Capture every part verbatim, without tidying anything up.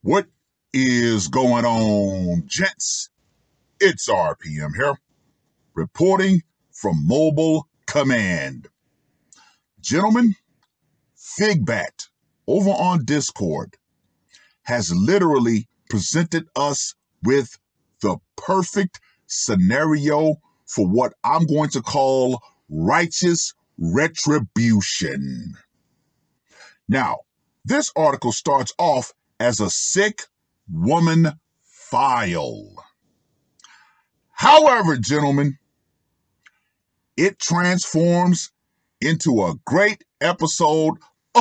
What is going on, gents? It's R P M here, reporting from Mobile Command. Gentlemen, Figbat over on Discord has literally presented us with the perfect scenario for what I'm going to call righteous retribution. Now, this article starts off as a sick woman file. However, gentlemen, it transforms into a great episode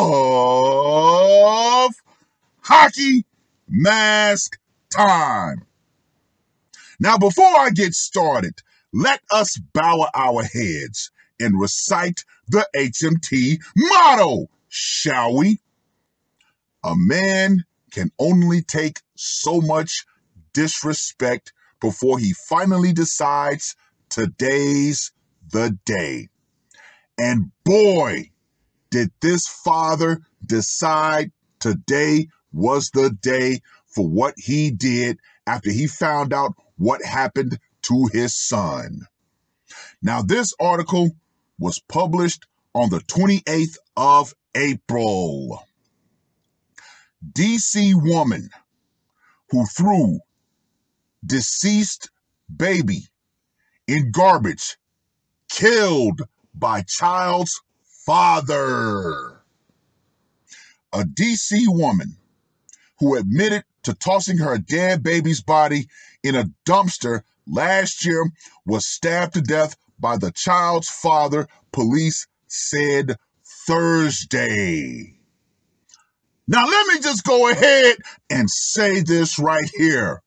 of Hockey Mask Time. Now, before I get started, let us bow our heads and recite the H M T motto, shall we? A man can only take so much disrespect before he finally decides today's the day. And boy, did this father decide today was the day for what he did after he found out what happened to his son. Now, this article was published on the twenty-eighth of April. D C woman who threw deceased baby in garbage killed by child's father. A D C woman who admitted to tossing her dead baby's body in a dumpster last year was stabbed to death by the child's father, police said Thursday. Now, let me just go ahead and say this right here.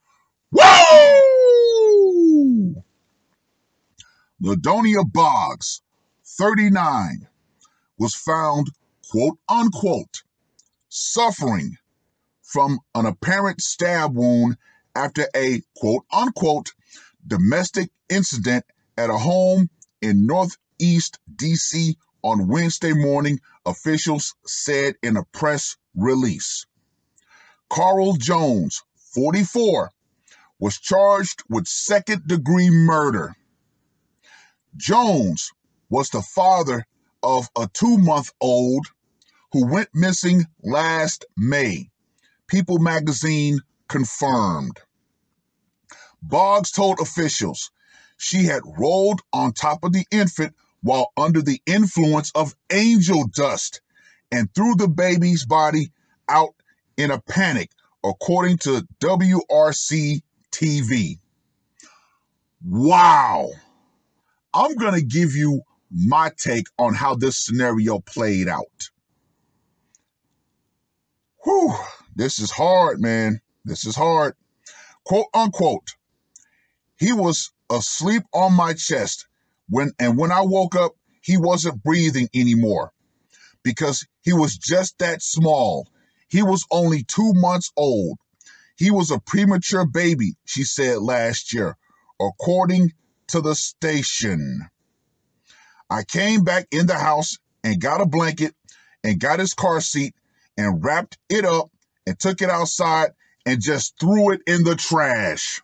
Woo! Ladonia Boggs, thirty-nine, was found, quote unquote, suffering from an apparent stab wound after a, quote unquote, domestic incident at a home in Northeast D C on Wednesday morning, officials said in a press release. Carl Jones, forty-four, was charged with second-degree murder. Jones was the father of a two-month-old who went missing last May. People magazine confirmed. Boggs told officials she had rolled on top of the infant while under the influence of angel dust and threw the baby's body out in a panic, according to W R C T V. Wow. I'm going to give you my take on how this scenario played out. Whew, this is hard, man. This is hard. Quote unquote, he was asleep on my chest when and when I woke up, he wasn't breathing anymore because he was just that small. He was only two months old. He was a premature baby, she said last year, according to the station. I came back in the house and got a blanket and got his car seat and wrapped it up and took it outside and just threw it in the trash.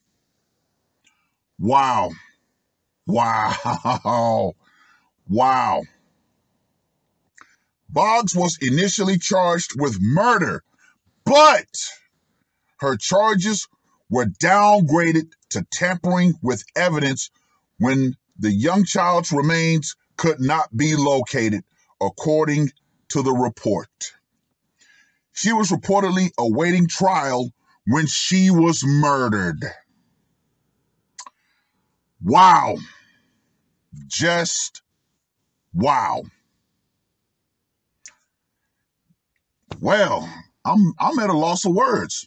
Wow. Wow. Wow. Boggs was initially charged with murder, but her charges were downgraded to tampering with evidence when the young child's remains could not be located, according to the report. She was reportedly awaiting trial when she was murdered. Wow. Just wow. Well, I'm I'm at a loss of words.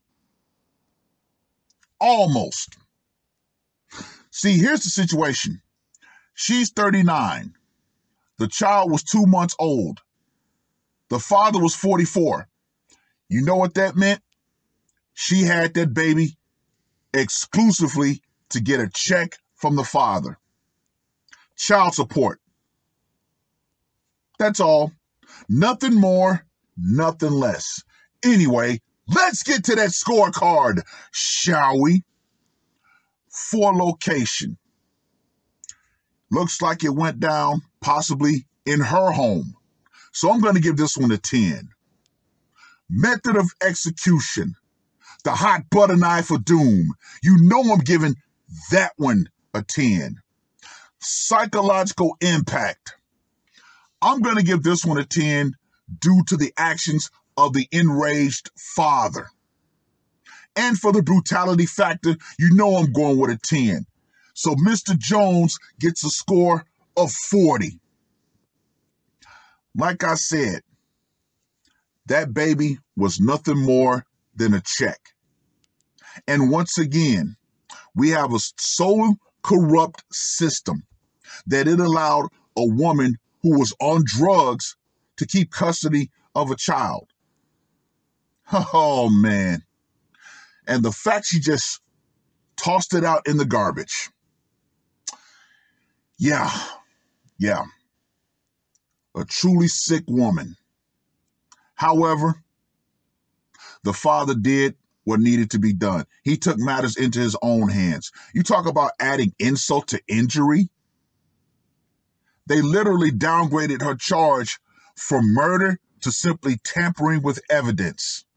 Almost. See, here's the situation. She's thirty-nine. The child was two months old. The father was forty-four. You know what that meant? She had that baby exclusively to get a check from the father. Child support. That's all. Nothing more, nothing less. Anyway, Let's get to that scorecard, shall we? For location. Looks like it went down possibly in her home. So I'm going to give this one a ten. Method of execution. The hot butter knife of doom. You know I'm giving that one a ten. Psychological impact. I'm going to give this one a ten due to the actions of the enraged father. And for the brutality factor, you know I'm going with a ten. So Mister Jones gets a score of forty. Like I said, that baby was nothing more than a check. And once again, we have a so corrupt system that it allowed a woman who was on drugs to keep custody of a child. Oh, man. And the fact she just tossed it out in the garbage. Yeah, yeah. A truly sick woman. However, the father did what needed to be done. He took matters into his own hands. You talk about adding insult to injury. They literally downgraded her charge from murder to simply tampering with evidence.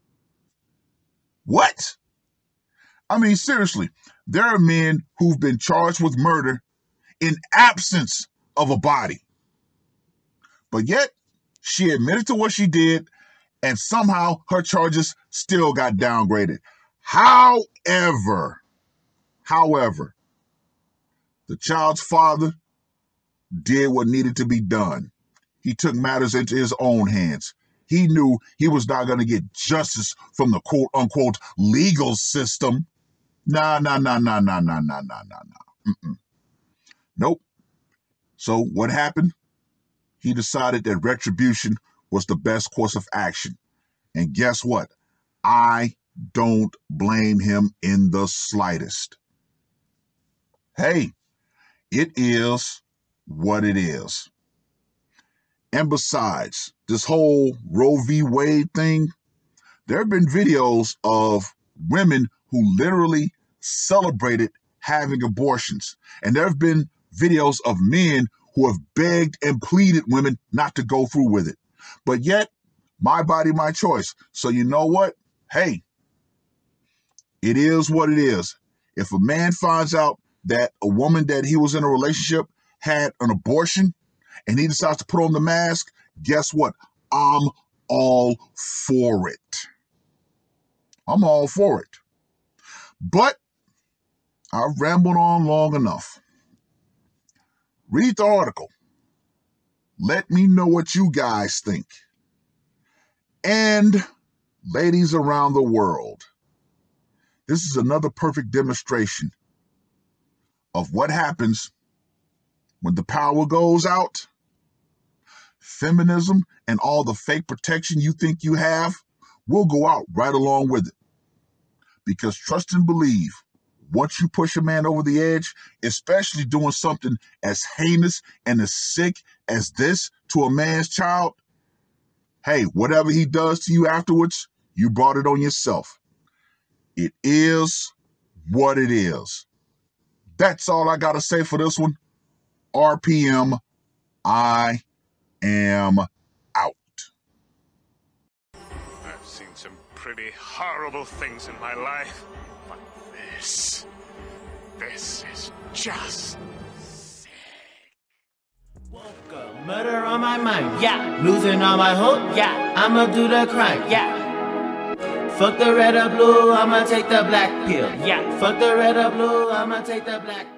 What? I mean, seriously, there are men who've been charged with murder in absence of a body. But yet, she admitted to what she did, and somehow her charges still got downgraded. However, however, the child's father did what needed to be done. He took matters into his own hands. He knew he was not going to get justice from the quote-unquote legal system. Nah, nah, nah, nah, nah, nah, nah, nah, nah, nah. Mm-mm. Nope. So what happened? He decided that retribution was the best course of action. And guess what? I don't blame him in the slightest. Hey, it is what it is. And besides, this whole Roe v. Wade thing, there have been videos of women who literally celebrated having abortions. And there have been videos of men who have begged and pleaded women not to go through with it. But yet, my body, my choice. So you know what? Hey, it is what it is. If a man finds out that a woman that he was in a relationship had an abortion and he decides to put on the mask, guess what? I'm all for it. I'm all for it. But I've rambled on long enough. Read the article. Let me know what you guys think. And ladies around the world, this is another perfect demonstration of what happens when the power goes out. Feminism and all the fake protection you think you have will go out right along with it. Because trust and believe, once you push a man over the edge, especially doing something as heinous and as sick as this to a man's child, hey, whatever he does to you afterwards, you brought it on yourself. It is what it is. That's all I got to say for this one. R P M, I am out. I've seen some pretty horrible things in my life, but this, this is just sick. Woke up, murder on my mind, yeah. Losing all my hope, yeah. I'ma do the crime, yeah. Fuck the red or blue, I'ma take the black pill, yeah. Fuck the red or blue, I'ma take the black